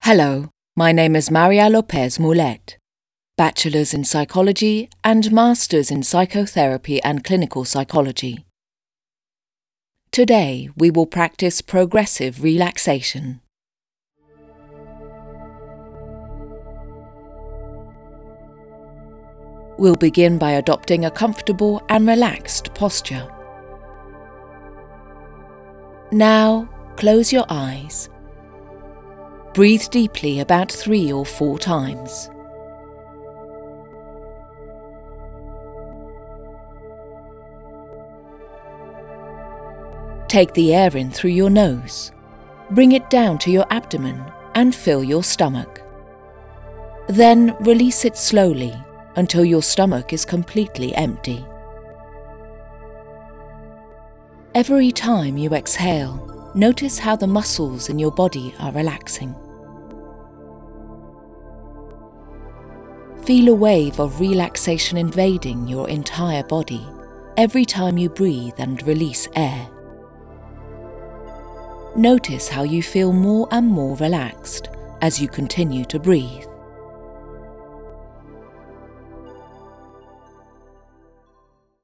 Hello, my name is Maria Lopez Mulet, Bachelor's in Psychology and Master's in Psychotherapy and Clinical Psychology. Today we will practice progressive relaxation. We'll begin by adopting a comfortable and relaxed posture. Now, close your eyes. Breathe deeply about 3 or 4 times. Take the air in through your nose. Bring it down to your abdomen and fill your stomach. Then release it slowly until your stomach is completely empty. Every time you exhale, notice how the muscles in your body are relaxing. Feel a wave of relaxation invading your entire body every time you breathe and release air. Notice how you feel more and more relaxed as you continue to breathe.